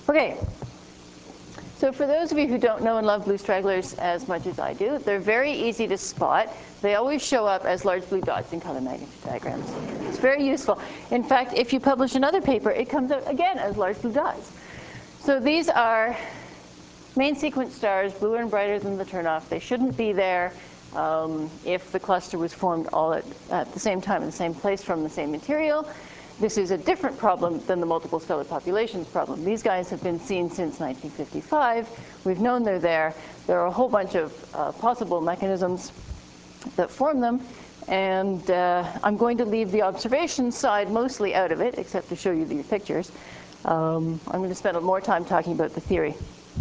Okay. So for those of you who don't know and love blue stragglers as much as I do, they're very easy to spot. They always show up as large blue dots in color magnitude diagrams. It's very useful. In fact, if you publish another paper, it comes out again as large blue dots. So these are main sequence stars, bluer and brighter than the turnoff. They shouldn't be there if the cluster was formed all at the same time in the same place from the same material. This is a different problem than the multiple stellar populations problem. These guys have been seen since 1955. We've known they're there. There are a whole bunch of possible mechanisms that form them. And I'm going to leave the observation side mostly out of it, except to show you these pictures. I'm going to spend more time talking about the theory.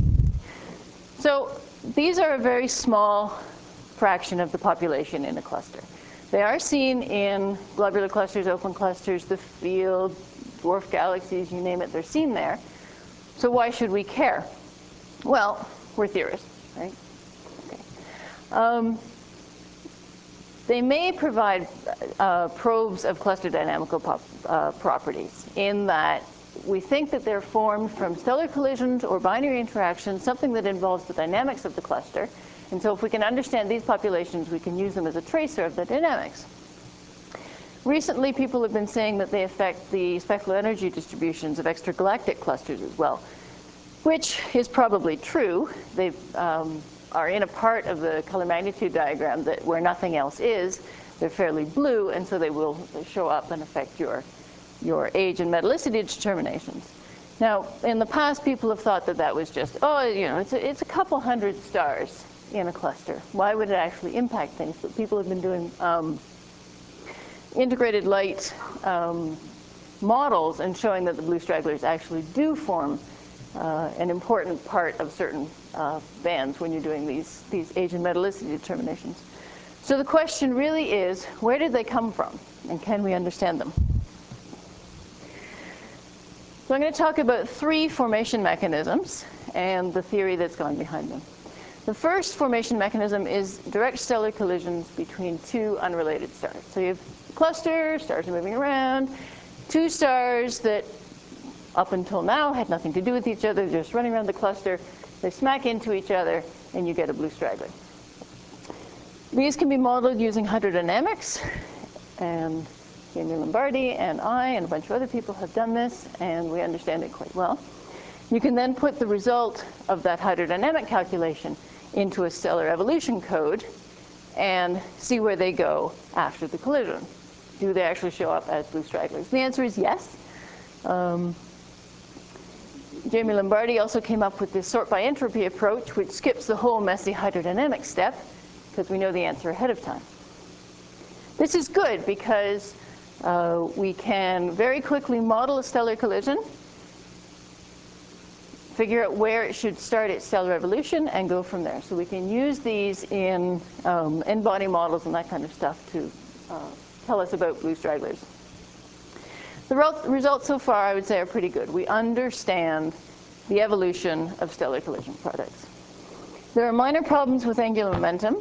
So these are a very small fraction of the population in a cluster. They are seen in globular clusters, open clusters, the field, dwarf galaxies, you name it, they're seen there. So why should we care? Well, we're theorists, right? Okay. They may provide probes of cluster dynamical properties in that we think that they're formed from stellar collisions or binary interactions, something that involves the dynamics of the cluster. And so if we can understand these populations, we can use them as a tracer of the dynamics. Recently, people have been saying that they affect the spectral energy distributions of extragalactic clusters as well, which is probably true. They are in a part of the color magnitude diagram that where nothing else is. They're fairly blue, and so they will show up and affect your age and metallicity determinations. Now, in the past, people have thought that that was just, oh, you know, it's a couple hundred stars in a cluster. Why would it actually impact things? But people have been doing integrated light models and showing that the blue stragglers actually do form an important part of certain bands when you're doing these age and metallicity determinations. So the question really is, where did they come from? And can we understand them? So I'm going to talk about 3 formation mechanisms and the theory that's gone behind them. The first formation mechanism is direct stellar collisions between 2 unrelated stars. So you have a cluster, stars are moving around, 2 stars that up until now had nothing to do with each other, just running around the cluster. They smack into each other, and you get a blue straggler. These can be modeled using hydrodynamics, and Jamie Lombardi and I and a bunch of other people have done this, and we understand it quite well. You can then put the result of that hydrodynamic calculation into a stellar evolution code and see where they go after the collision. Do they actually show up as blue stragglers? The answer is yes. Jamie Lombardi also came up with this sort by entropy approach, which skips the whole messy hydrodynamic step because we know the answer ahead of time. This is good because we can very quickly model a stellar collision, figure out where it should start its stellar evolution, and go from there. So we can use these in n-body models and that kind of stuff to tell us about blue stragglers. The results so far, I would say, are pretty good. We understand the evolution of stellar collision products. There are minor problems with angular momentum.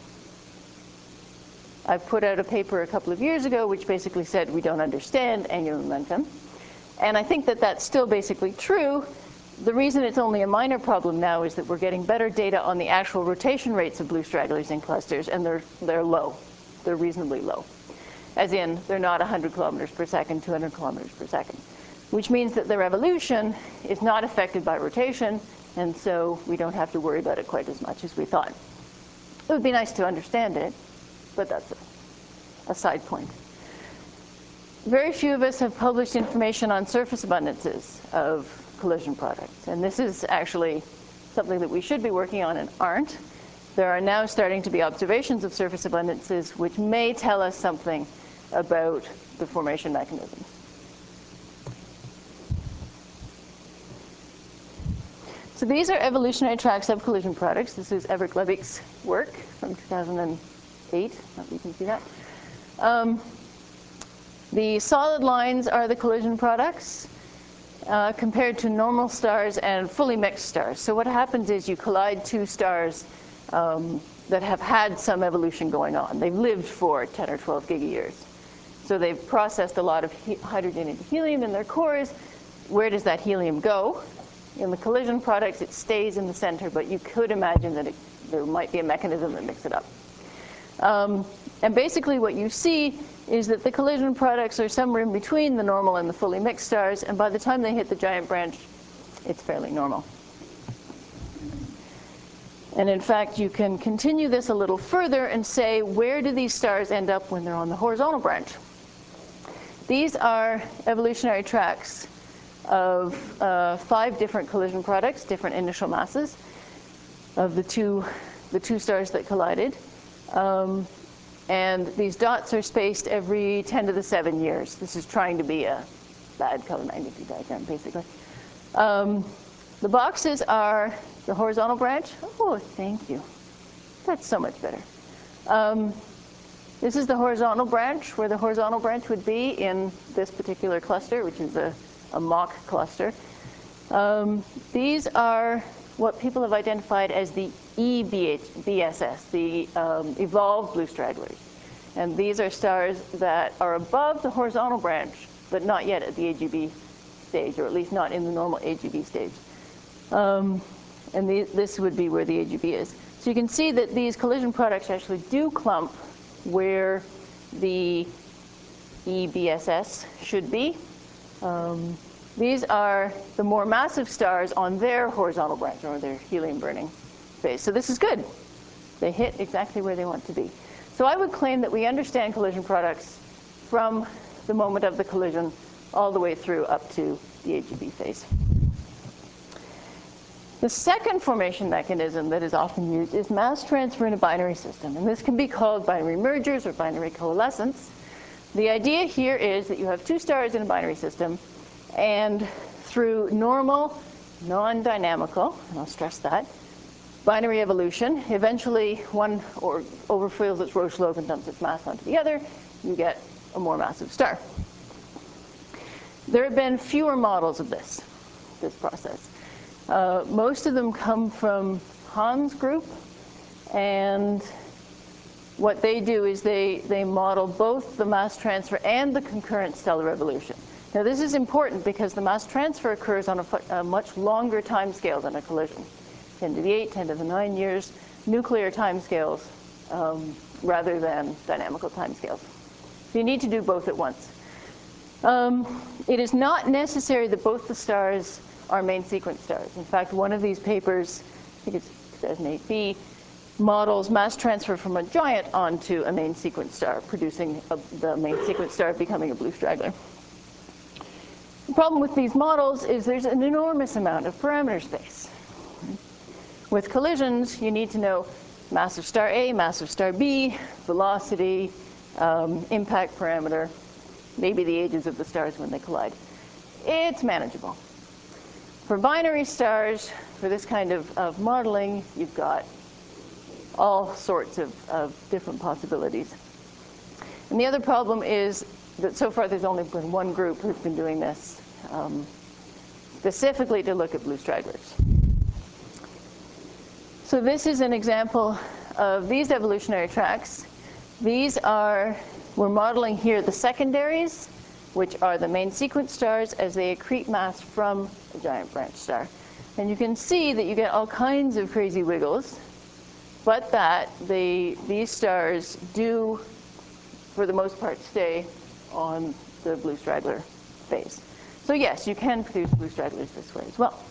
I put out a paper a couple of years ago which basically said we don't understand angular momentum. And I think that that's still basically true. The reason it's only a minor problem now is that we're getting better data on the actual rotation rates of blue stragglers in clusters, and they're low. They're reasonably low. As in, they're not 100 kilometers per second, 200 kilometers per second, which means that their evolution is not affected by rotation, and so we don't have to worry about it quite as much as we thought. It would be nice to understand it, but that's a side point. Very few of us have published information on surface abundances of collision products, and this is actually something that we should be working on and aren't. There are now starting to be observations of surface abundances which may tell us something about the formation mechanisms. So these are evolutionary track subcollision products. This is Evert Levik's work from 2008. You can see that. The solid lines are the collision products compared to normal stars and fully mixed stars. So what happens is you collide 2 stars that have had some evolution going on. They've lived for 10 or 12 gigayears. So they've processed a lot of hydrogen into helium in their cores. Where does that helium go? In the collision products, it stays in the center, but you could imagine that there might be a mechanism that mixes it up. And basically what you see is that the collision products are somewhere in between the normal and the fully mixed stars, and by the time they hit the giant branch, it's fairly normal. And in fact, you can continue this a little further and say, where do these stars end up when they're on the horizontal branch? These are evolutionary tracks of 5 different collision products, different initial masses of the two stars that collided. And these dots are spaced every 10 to the 7 years. This is trying to be a bad color magnitude diagram, basically. The boxes are the horizontal branch. Oh, thank you. That's so much better. This is the horizontal branch, where the horizontal branch would be in this particular cluster, which is a mock cluster. These are what people have identified as the EBSS, the evolved blue stragglers. And these are stars that are above the horizontal branch, but not yet at the AGB stage, or at least not in the normal AGB stage. And this would be where the AGB is. So you can see that these collision products actually do clump where the EBSS should be. These are the more massive stars on their horizontal branch, or their helium-burning phase. So this is good. They hit exactly where they want to be. So I would claim that we understand collision products from the moment of the collision all the way through up to the AGB phase. The second formation mechanism that is often used is mass transfer in a binary system. And this can be called binary mergers or binary coalescence. The idea here is that you have 2 stars in a binary system, and through normal, non-dynamical, and I'll stress that, binary evolution, eventually one overfills its Roche lobe and dumps its mass onto the other. You get a more massive star. There have been fewer models of this process. Most of them come from Hahn's group, and what they do is they model both the mass transfer and the concurrent stellar evolution. Now this is important because the mass transfer occurs on a much longer time scale than a collision. 10 to the 8, 10 to the 9 years, nuclear time scales rather than dynamical time scales. So you need to do both at once. It is not necessary that both the stars are main sequence stars. In fact, one of these papers, I think it's 2008b, models mass transfer from a giant onto a main sequence star, producing the main sequence star becoming a blue straggler. The problem with these models is there's an enormous amount of parameter space. With collisions, you need to know mass of star A, mass of star B, velocity, impact parameter, maybe the ages of the stars when they collide. It's manageable. For binary stars, for this kind of modeling, you've got all sorts of different possibilities. And the other problem is that so far there's only been one group who's been doing this specifically to look at blue stragglers. So this is an example of these evolutionary tracks. These are, we're modeling here the secondaries, which are the main sequence stars as they accrete mass from a giant branch star. And you can see that you get all kinds of crazy wiggles, but that these stars do, for the most part, stay on the blue straggler phase. So yes, you can produce blue stragglers this way as well.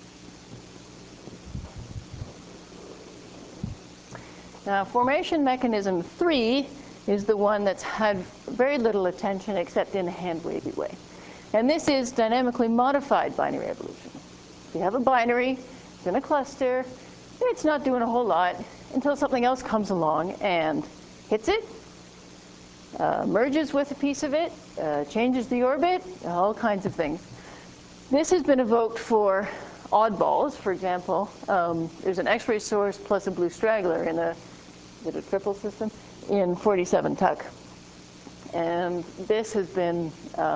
Now, formation mechanism 3 is the one that's had very little attention except in a hand-wavy way. And this is dynamically modified binary evolution. You have a binary, it's in a cluster, it's not doing a whole lot until something else comes along and hits it, merges with a piece of it, changes the orbit, all kinds of things. This has been evoked for oddballs. For example, there's an X-ray source plus a blue straggler in a triple system in 47 Tuc. And this has been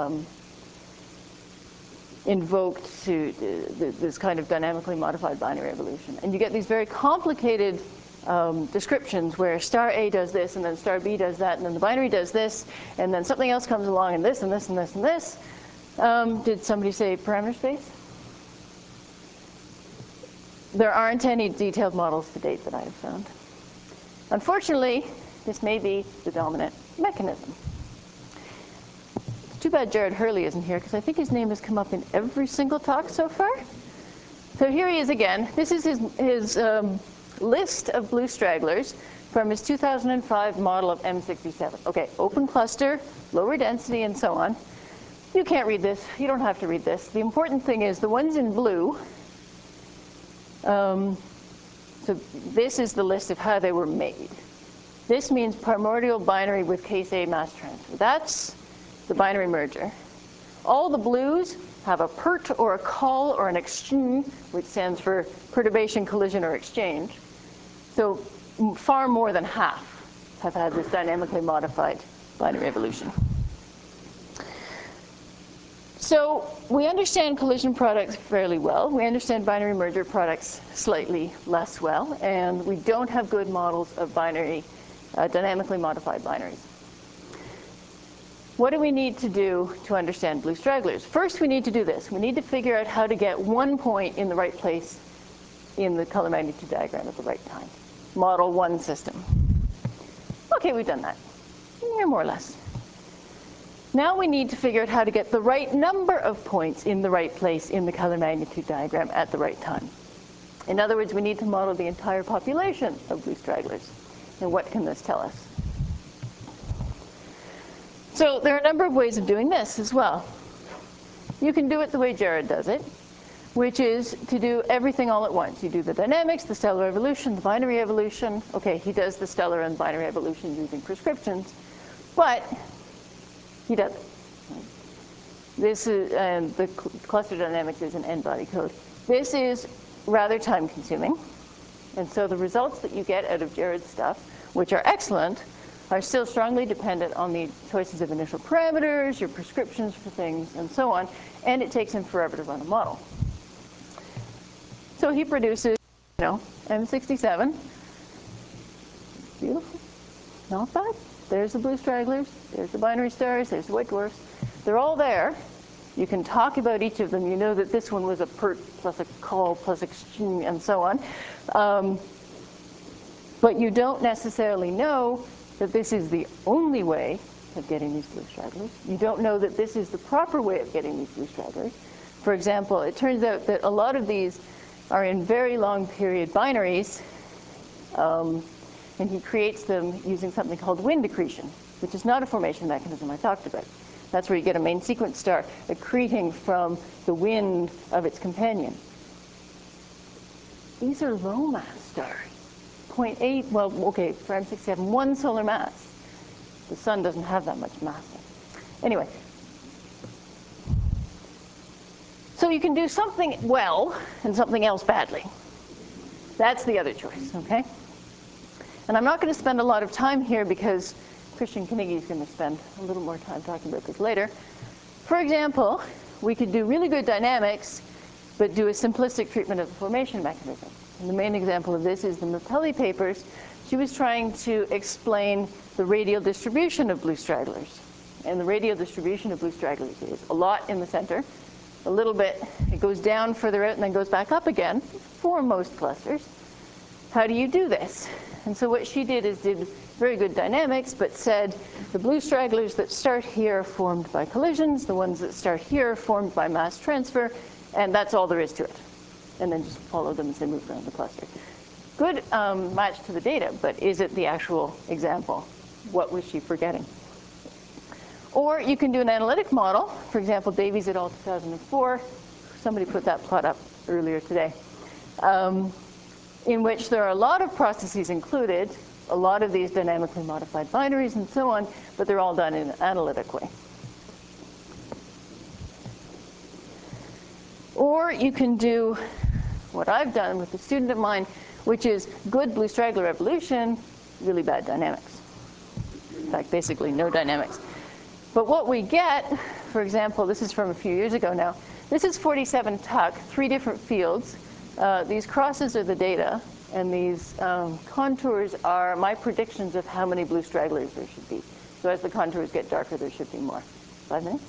invoked to this kind of dynamically modified binary evolution. And you get these very complicated descriptions where star A does this, and then star B does that, and then the binary does this, and then something else comes along, and this, and this, and this, and this. Did somebody say parameter space? there aren't any detailed models to date that I have found. Unfortunately, this may be the dominant mechanism. It's too bad Jared Hurley isn't here, because I think his name has come up in every single talk so far. So here he is again. This is his list of blue stragglers from his 2005 model of M67. Okay, open cluster, lower density, and so on. You can't read this. You don't have to read this. The important thing is the ones in blue. So this is the list of how they were made. This means primordial binary with case A mass transfer. That's the binary merger. All the blues have a PERT or a call or an exchange, which stands for perturbation, collision, or exchange. So far more than half have had this dynamically modified binary evolution. So we understand collision products fairly well. We understand binary merger products slightly less well. And we don't have good models of binary, dynamically modified binaries. What do we need to do to understand blue stragglers? First, we need to do this. We need to figure out how to get one point in the right place in the color magnitude diagram at the right time. Model one system. Okay, we've done that. Yeah, more or less. Now we need to figure out how to get the right number of points in the right place in the color magnitude diagram at the right time. In other words, we need to model the entire population of blue stragglers. And what can this tell us? So there are a number of ways of doing this as well. You can do it the way Jared does it, which is to do everything all at once. You do the dynamics, the stellar evolution, the binary evolution. Okay, he does the stellar and binary evolution using prescriptions, but he does it. This is, and the cluster dynamics is an n-body code. This is rather time-consuming, and so the results that you get out of Jared's stuff, which are excellent, are still strongly dependent on the choices of initial parameters, your prescriptions for things, and so on, and it takes him forever to run a model. So he produces, M67. Beautiful. Not bad. There's the blue stragglers. There's the binary stars. There's the white dwarfs. They're all there. You can talk about each of them. You know that this one was a PERT plus a call plus exchange and so on. But you don't necessarily know that this is the only way of getting these blue stragglers. You don't know that this is the proper way of getting these blue stragglers. For example, it turns out that a lot of these are in very long period binaries, and he creates them using something called wind accretion, which is not a formation mechanism I talked about. That's where you get a main sequence star accreting from the wind of its companion. These are low mass stars. 0.8, well, okay, for M67, 1 solar mass. The sun doesn't have that much mass. Anyway. So you can do something well and something else badly. That's the other choice, okay? And I'm not going to spend a lot of time here because Christian Knigge is going to spend a little more time talking about this later. For example, we could do really good dynamics, but do a simplistic treatment of the formation mechanism. And the main example of this is the Mappelli papers. She was trying to explain the radial distribution of blue stragglers. And the radial distribution of blue stragglers is a lot in the center, a little bit, it goes down further out and then goes back up again for most clusters. How do you do this? And so what she did is did very good dynamics, but said the blue stragglers that start here are formed by collisions, the ones that start here are formed by mass transfer, and that's all there is to it. And then just follow them as they move around the cluster. Good match to the data, but is it the actual example? What was she forgetting? Or you can do an analytic model. For example, Davies et al. 2004. Somebody put that plot up earlier today. In which there are a lot of processes included, a lot of these dynamically modified binaries and so on, but they're all done in an analytic way. Or you can do what I've done with a student of mine, which is good blue straggler evolution, really bad dynamics. In fact, basically no dynamics. But what we get, for example, this is from a few years ago now, this is 47 Tuck, 3 different fields. These crosses are the data, and these contours are my predictions of how many blue stragglers there should be. So as the contours get darker, there should be more. 5 minutes?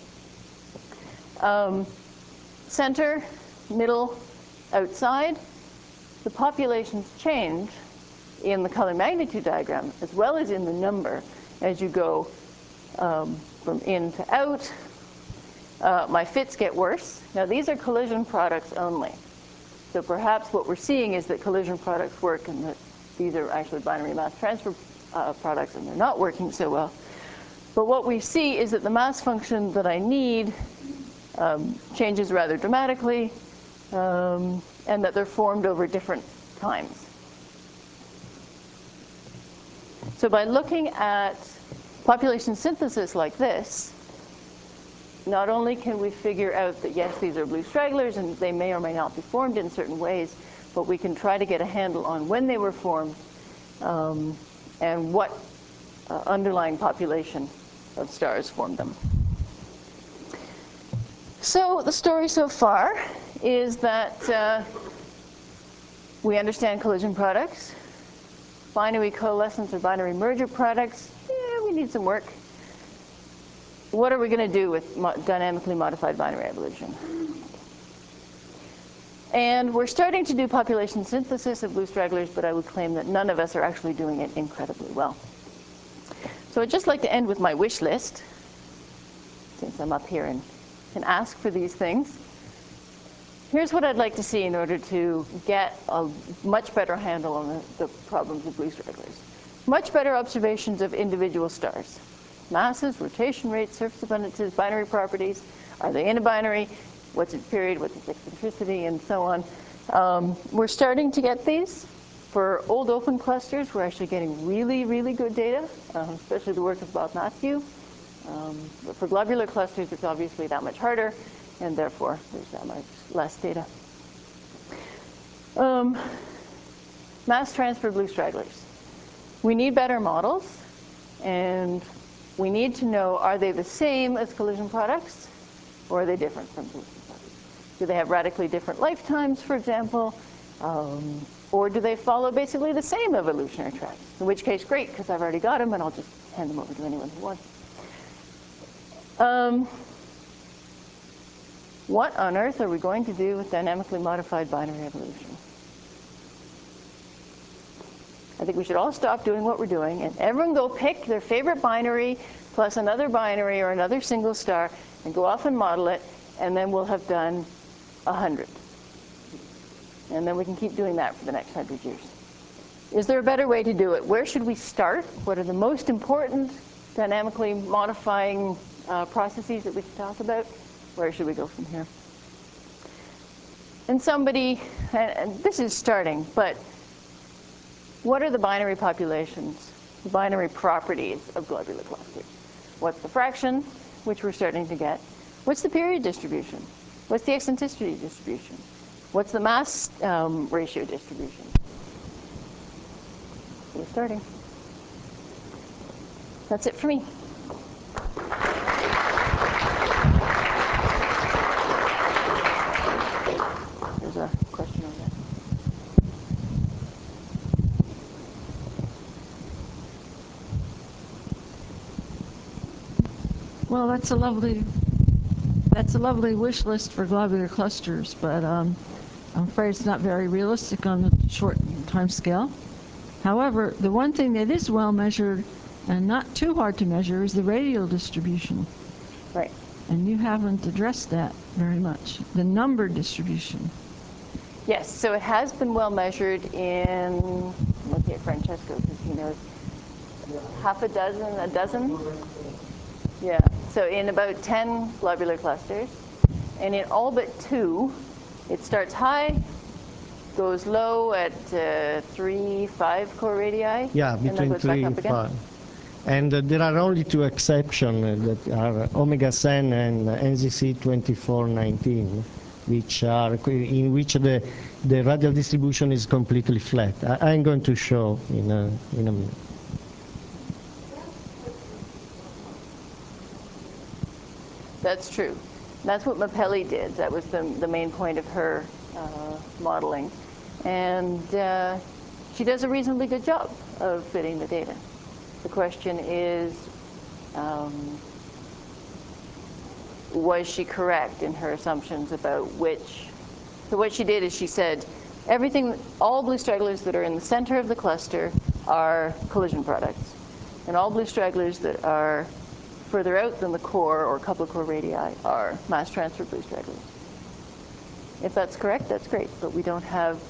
Center, middle, outside. the populations change in the color magnitude diagram as well as in the number as you go from in to out. My fits get worse. Now these are collision products only. So perhaps what we're seeing is that collision products work and that these are actually binary mass transfer products and they're not working so well. But what we see is that the mass function that I need changes rather dramatically, and that they're formed over different times. So by looking at population synthesis like this, not only can we figure out that, yes, these are blue stragglers and they may or may not be formed in certain ways, but we can try to get a handle on when they were formed and what underlying population of stars formed them. So the story so far is that we understand collision products. Binary coalescence or binary merger products, we need some work. What are we going to do with dynamically modified binary evolution? And we're starting to do population synthesis of blue stragglers, but I would claim that none of us are actually doing it incredibly well. So I'd just like to end with my wish list, since I'm up here and can ask for these things. Here's what I'd like to see in order to get a much better handle on the problems of blue stragglers. Much better observations of individual stars. Masses, rotation rates, surface abundances, binary properties. Are they in a binary? What's its period? What's its eccentricity? And so on. We're starting to get these. For old open clusters, we're actually getting really, really good data, especially the work of Bob Matthew. But for globular clusters, it's obviously that much harder, and therefore there's that much less data. Mass transfer blue stragglers. We need better models, and we need to know, are they the same as collision products, or are they different from collision products? Do they have radically different lifetimes, for example? Or do they follow basically the same evolutionary tracks? In which case, great, because I've already got them, and I'll just hand them over to anyone who wants. What on earth are we going to do with dynamically modified binary evolution? I think we should all stop doing what we're doing, and everyone go pick their favorite binary plus another binary or another single star and go off and model it, and then we'll have done 100. And then we can keep doing that for the next 100 years. Is there a better way to do it? Where should we start? What are the most important dynamically modifying processes that we can talk about? Where should we go from here? And somebody, and this is starting, but what are the binary populations, the binary properties of globular clusters? What's the fraction, which we're starting to get? What's the period distribution? What's the eccentricity distribution? What's the mass ratio distribution? We're starting. That's it for me. There's a question on that. Well, that's a lovely wish list for globular clusters, but I'm afraid it's not very realistic on the short time scale. However, the one thing that is well measured and not too hard to measure is the radial distribution. Right. And you haven't addressed that very much, the number distribution. Yes, so it has been well measured in, I'm looking at Francesco because he knows, half a dozen? Yeah, so in about 10 globular clusters, and in all but 2, it starts high, goes low at 3, 5 core radii. Yeah, between 3 and 5. And there are only 2 exceptions that are Omega Sen and NZC 2419, which are in which the radial distribution is completely flat. I'm going to show in a minute. That's true. That's what Mapelli did. That was the main point of her modeling. And she does a reasonably good job of fitting the data. The question is, was she correct in her assumptions about which? So what she did is she said, All blue stragglers that are in the center of the cluster are collision products. And all blue stragglers that are further out than the core or couple of core radii are mass transfer blue stragglers. If that's correct, that's great, but we don't have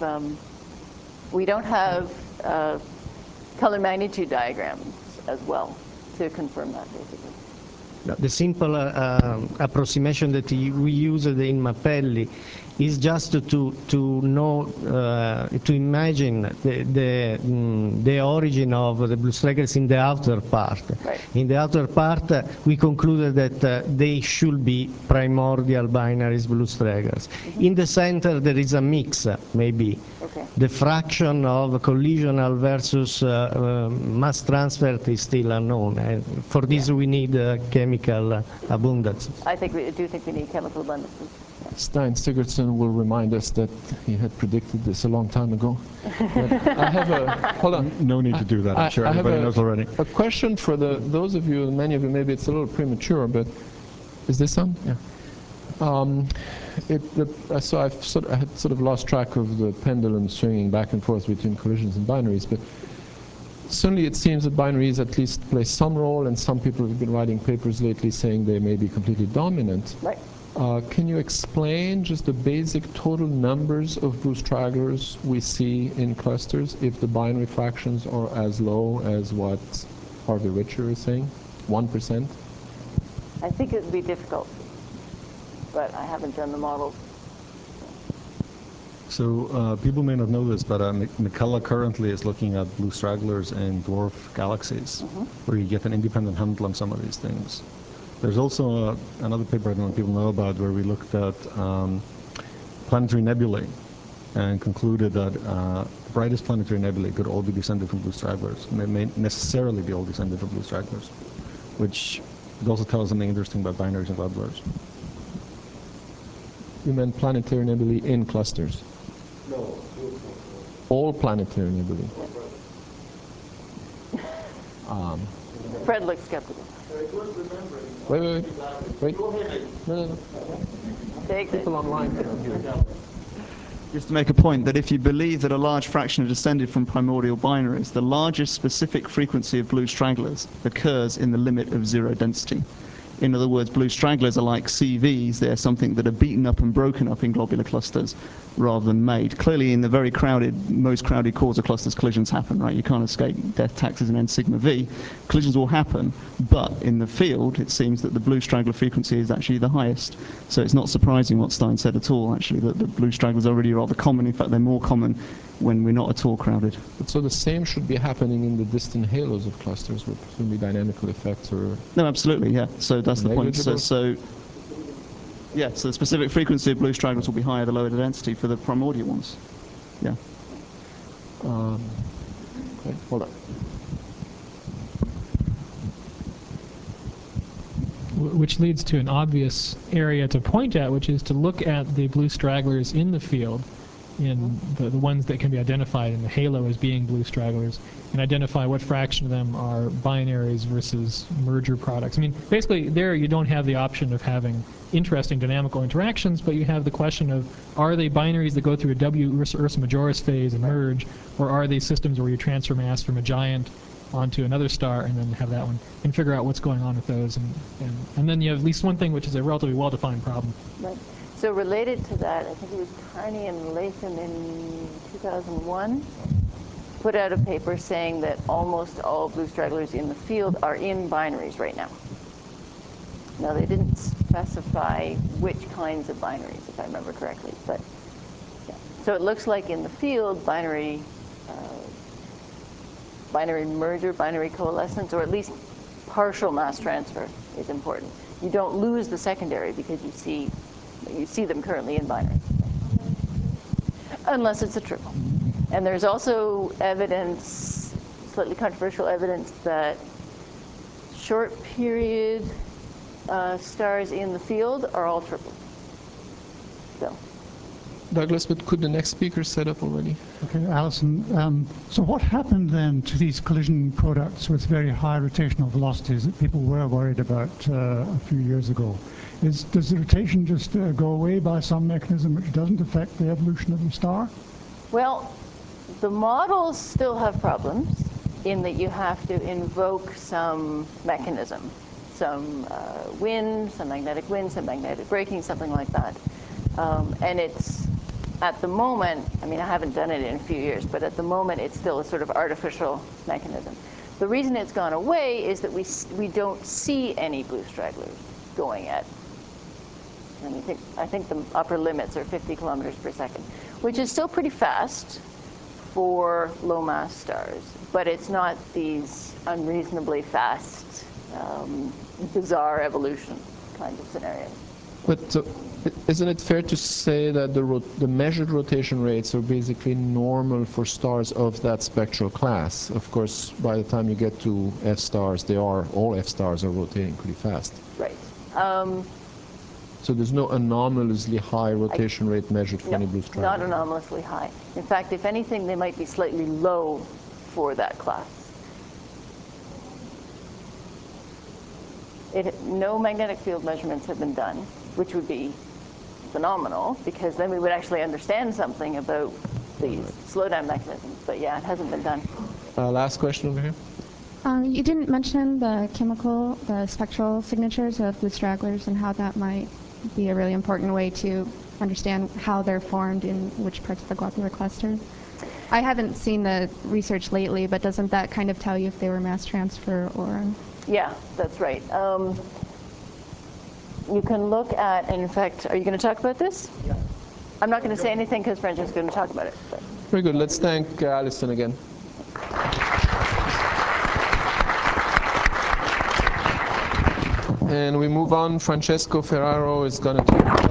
color magnitude diagrams as well to confirm that, basically. The simple approximation that we used in Mappelli is just to know, to imagine the origin of the blue stragglers in the outer part. Right. In the outer part, we concluded that they should be primordial binaries blue stragglers. In the center, there is a mix, maybe. Okay. The fraction of collisional versus mass transfer is still unknown. And for this, we need chemical abundance. I do think we need chemical abundance. Stein Sigurdsson will remind us that he had predicted this a long time ago. I have hold on. No need to do that. I'm sure everybody knows already. A question for those of you, many of you, maybe it's a little premature, but is this on? Yeah. So I had sort of lost track of the pendulum swinging back and forth between collisions and binaries, but certainly it seems that binaries at least play some role, and some people have been writing papers lately saying they may be completely dominant. Right. Can you explain just the basic total numbers of blue stragglers we see in clusters if the binary fractions are as low as what Harvey Richer is saying? 1%? I think it would be difficult, but I haven't done the models. So people may not know this, but McCulloch currently is looking at blue stragglers in dwarf galaxies, where you get an independent handle on some of these things. There's also another paper I don't know if people know about where we looked at planetary nebulae and concluded that the brightest planetary nebulae could all be descended from blue stragglers. They may necessarily be all descended from blue stragglers, which would also tell us something interesting about binaries and globulars. You meant planetary nebulae in clusters? No. All planetary nebulae? Fred looks skeptical. Wait. No. Take People online cannot hear. Just to make a point that if you believe that a large fraction are descended from primordial binaries, the largest specific frequency of blue stragglers occurs in the limit of zero density. In other words, blue stragglers are like CVs. They're something that are beaten up and broken up in globular clusters rather than made. Clearly, in the very crowded, most crowded cores of clusters, collisions happen, right? You can't escape death taxes and n sigma v. Collisions will happen, but in the field, it seems that the blue straggler frequency is actually the highest. So it's not surprising what Stein said at all, actually, that the blue stragglers are already rather common. In fact, they're more common when we're not at all crowded. So the same should be happening in the distant halos of clusters with presumably dynamical effects or... No, absolutely, yeah. So that's the point. Negligible? So the specific frequency of blue stragglers will be higher the lower the density for the primordial ones. Yeah. Okay, hold on. Which leads to an obvious area to point at, which is to look at the blue stragglers in the field, in the ones that can be identified in the halo as being blue stragglers, and identify what fraction of them are binaries versus merger products. I mean, basically there you don't have the option of having interesting dynamical interactions, but you have the question of, are they binaries that go through a W Ursa Majoris phase and merge, or are they systems where you transfer mass from a giant onto another star and then have that one, and figure out what's going on with those, and then you have at least one thing which is a relatively well-defined problem. Right. So related to that, I think it was Carney and Latham in 2001 put out a paper saying that almost all blue stragglers in the field are in binaries right now. Now, they didn't specify which kinds of binaries, if I remember correctly, but yeah. So it looks like in the field, binary merger, binary coalescence, or at least partial mass transfer is important. You don't lose the secondary because you see them currently in binaries, unless it's a triple. And there's also evidence, slightly controversial evidence, that short period stars in the field are all triples. So. Douglas, but could the next speaker set up already? Okay, Alison. So what happened then to these collision products with very high rotational velocities that people were worried about a few years ago? Does the rotation just go away by some mechanism which doesn't affect the evolution of the star? Well, the models still have problems in that you have to invoke some mechanism, some wind, some magnetic braking, something like that. And it's, at the moment, I mean, I haven't done it in a few years, but at the moment it's still a sort of artificial mechanism. The reason it's gone away is that we don't see any blue stragglers going at, and I think the upper limits are 50 kilometers per second, which is still pretty fast for low mass stars, but it's not these unreasonably fast, bizarre evolution kind of scenarios. But isn't it fair to say that the measured rotation rates are basically normal for stars of that spectral class? Of course, by the time you get to F stars, all F stars are rotating pretty fast. Right. So there's no anomalously high rotation rate measured for any blue straggler? Not anomalously high. In fact, if anything, they might be slightly low for that class. No magnetic field measurements have been done, which would be phenomenal, because then we would actually understand something about these slowdown mechanisms. But yeah, it hasn't been done. Last question over here. You didn't mention the spectral signatures of blue stragglers and how that might be a really important way to understand how they're formed in which parts of the globular cluster. I haven't seen the research lately, but doesn't that kind of tell you if they were mass transfer or? Yeah, that's right. You can look at, and in fact, are you going to talk about this? Yeah. I'm not going to say anything because Francesca's going to talk about it. But. Very good. Let's thank Alison again. And we move on. Francesco Ferraro is going to talk